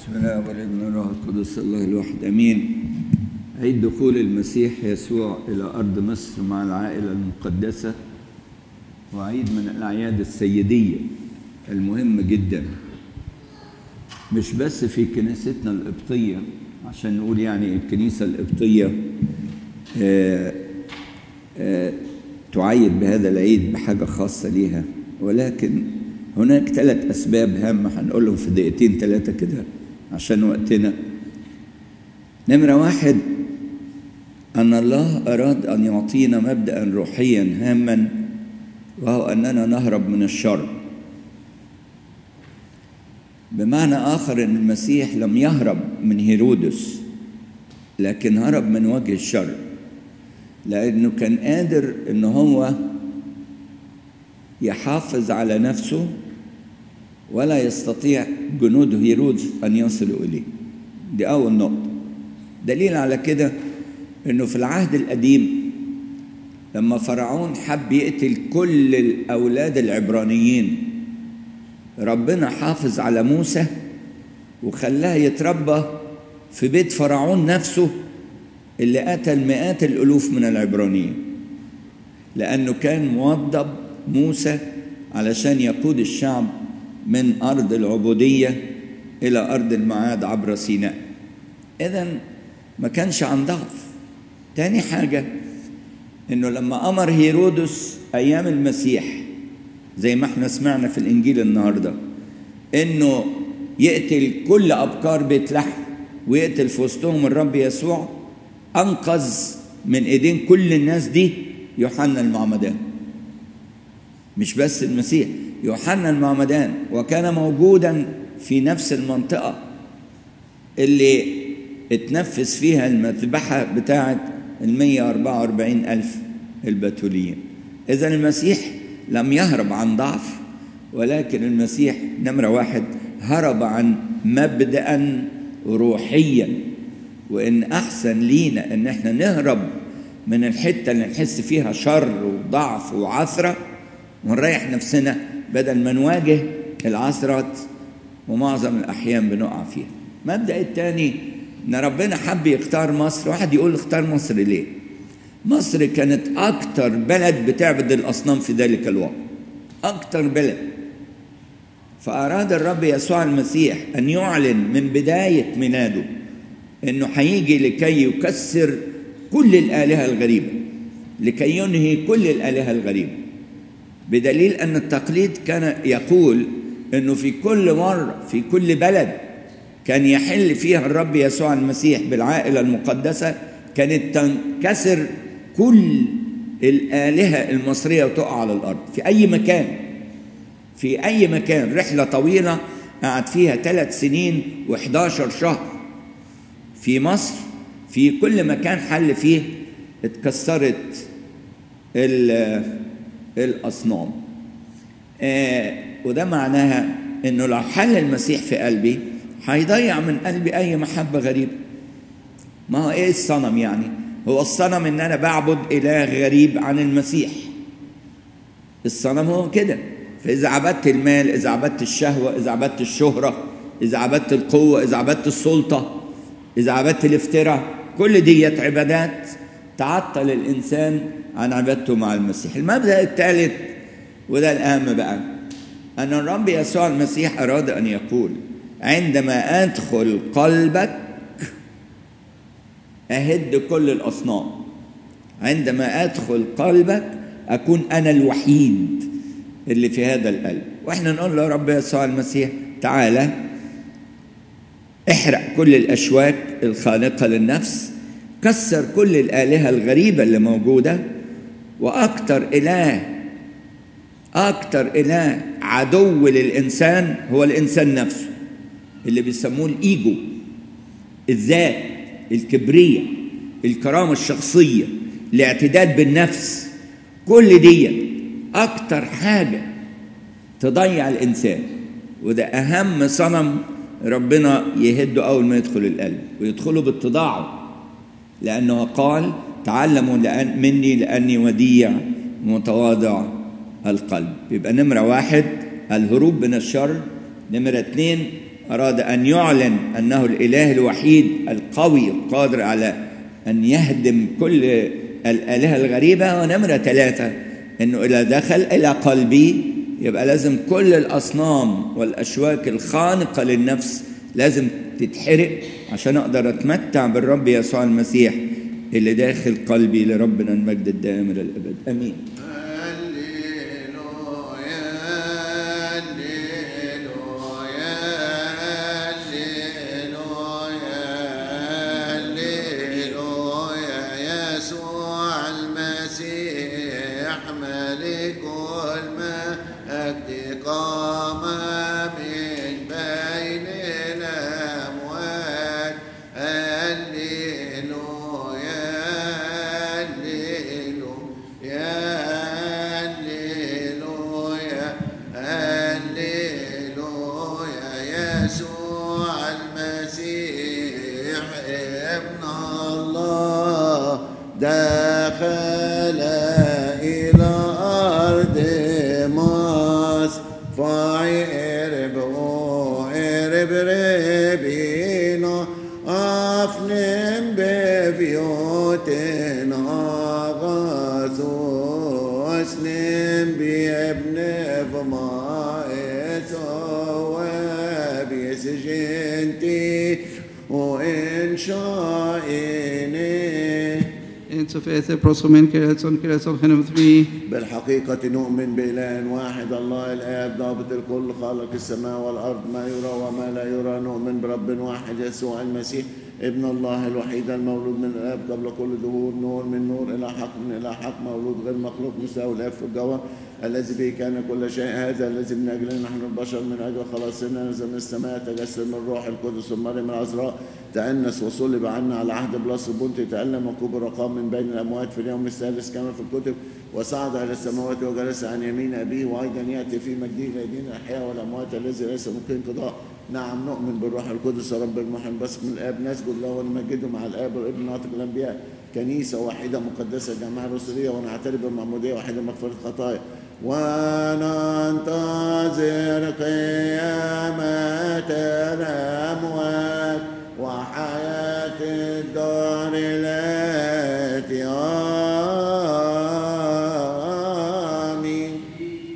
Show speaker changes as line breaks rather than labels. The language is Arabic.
بسم الله والابن والروح القدس الله الواحد امين. عيد دخول المسيح يسوع الى ارض مصر مع العائله المقدسه، وعيد من الاعياد السيديه المهمه جدا، مش بس في كنيستنا القبطيه عشان نقول يعني الكنيسه القبطيه تعيد بهذا العيد بحاجه خاصه ليها، ولكن هناك 3 أسباب هامة هنقولهم في دقيقتين 3 كده عشان وقتنا. نمرة 1، أن الله أراد أن يعطينا مبدأ روحيا هاما، وهو أننا نهرب من الشر. بمعنى آخر أن المسيح لم يهرب من هيرودس، لكن هرب من وجه الشر، لأنه كان قادر أنه هو يحافظ على نفسه ولا يستطيع جنود هيرودس أن يصلوا إليه. دي أول نقطة. دليل على كده أنه في العهد القديم لما فرعون حب يقتل كل الأولاد العبرانيين، ربنا حافظ على موسى وخلاه يتربى في بيت فرعون نفسه اللي قتل مئات الألوف من العبرانيين، لأنه كان موظب موسى علشان يقود الشعب من أرض العبودية إلى أرض الميعاد عبر سيناء. إذن ما كانش عن ضعف. تاني حاجة، إنه لما أمر هيرودس أيام المسيح زي ما احنا سمعنا في الإنجيل النهاردة إنه يقتل كل أبكار بيت لحم ويقتل في وسطهم الرب يسوع، أنقذ من إيدين كل الناس دي يوحنا المعمدان. مش بس المسيح، يوحنا المعمدان، وكان موجودا في نفس المنطقة اللي اتنفذ فيها المذبحة بتاعة 144,000 البتوليين. إذن المسيح لم يهرب عن ضعف، ولكن المسيح نمرة 1 هرب عن مبدأ روحيا، وإن أحسن لينا إن احنا نهرب من الحتة اللي نحس فيها شر وضعف وعثرة ونريح نفسنا بدل ما نواجه العثرات ومعظم الأحيان بنقع فيها. المبدأ الثاني إن ربنا حب يختار مصر. واحد يقول اختار مصر ليه؟ مصر كانت أكتر بلد بتعبد الأصنام في ذلك الوقت، أكتر بلد. فأراد الرب يسوع المسيح أن يعلن من بداية ميلاده إنه هيجي لكي يكسر كل الآلهة الغريبة، لكي ينهي كل الآلهة الغريبة، بدليل أن التقليد كان يقول أنه في كل مرة في كل بلد كان يحل فيها الرب يسوع المسيح بالعائلة المقدسة كانت تنكسر كل الآلهة المصرية وتقع على الأرض في أي مكان. في أي مكان. رحلة طويلة قعد فيها 3 سنين و11 شهر في مصر، في كل مكان حل فيه اتكسرت الأصنام. وده معناها إنه لو حل المسيح في قلبي هيضيع من قلبي أي محبة غريبة. ما هو إيه الصنم يعني؟ هو الصنم إن أنا بعبد إله غريب عن المسيح. الصنم هو كده. فإذا عبدت المال، إذا عبدت الشهوة، إذا عبدت الشهرة، إذا عبدت القوة، إذا عبدت السلطة، إذا عبدت الافتراء، كل ديت عبادات تعطل الإنسان عن عبادته مع المسيح. المبدأ الثالث وده الأهم بقى، أن الرب يسوع المسيح أراد أن يقول عندما أدخل قلبك أهد كل الأصنام. عندما أدخل قلبك أكون أنا الوحيد اللي في هذا القلب. وإحنا نقول له رب يسوع المسيح تعالى احرق كل الأشواك الخانقة للنفس، كسر كل الآلهة الغريبة اللي موجودة، وأكتر إله عدو للإنسان هو الإنسان نفسه، اللي بيسموه الإيجو، الذات، الكبرية، الكرامة الشخصية، الاعتداد بالنفس. كل دي أكتر حاجة تضيع الإنسان، وده أهم صنم ربنا يهده أول ما يدخل القلب، ويدخله باتضاعه، لأنه قال تعلموا مني لأني وديع متواضع القلب. يبقى نمرة 1 الهروب من الشر. نمرة 2 أراد أن يعلن أنه الإله الوحيد القوي القادر على أن يهدم كل الآلهة الغريبة. ونمرة 3 أنه إذا دخل إلى قلبي يبقى لازم كل الأصنام والأشواك الخانقة للنفس لازم تتحرق عشان أقدر أتمتع بالرب يسوع المسيح اللي داخل قلبي. لربنا المجد الدائم إلى الأبد، آمين.
دخل إلى أرض مصر فعرب ربينا أفنم ببيوتنا غاثو أسلم بابن فمائس وبيسجنتي وإن شائني
Sofete prosomen keretson henem 3.
بالحقيقة نؤمن بإله واحد الله الآب ضابط الكل خالق السماء والأرض ما يرى وما لا يرى. نؤمن برب واحد يسوع المسيح ابن الله الوحيد المولود من الآب قبل كل ظهور، نور من نور إلى حق من إلى حق، مولود غير مخلوق مساوي الآب في الجوهر، الذي به كان كل شيء. هذا الذي من أجلنا نحن البشر من أجل خلاصنا نزل من السماء، تجسد من الروح القدس ومريم العذراء، تأنس وصلب عنا على عهد بلاس البنطي، تألم وكبر وقام من بين الأموات في اليوم الثالث كما في الكتب، وصعد إلى السماوات وجلس عن يمين أبيه، وأيضا يأتي في مجده ليدين الأحياء والأموات الذي ليس ممكن قضاء. نعم نؤمن بالروح القدس رب المحب بثق من الآب، نسجد له ونمجده مع الآب والابن ناطق الأنبياء، كنيسة واحدة مقدسة جماعة رسولية، ونعترف بمعمودية واحدة مغفرة خطايا، وننتظر قيامة الأموات وحياة الدار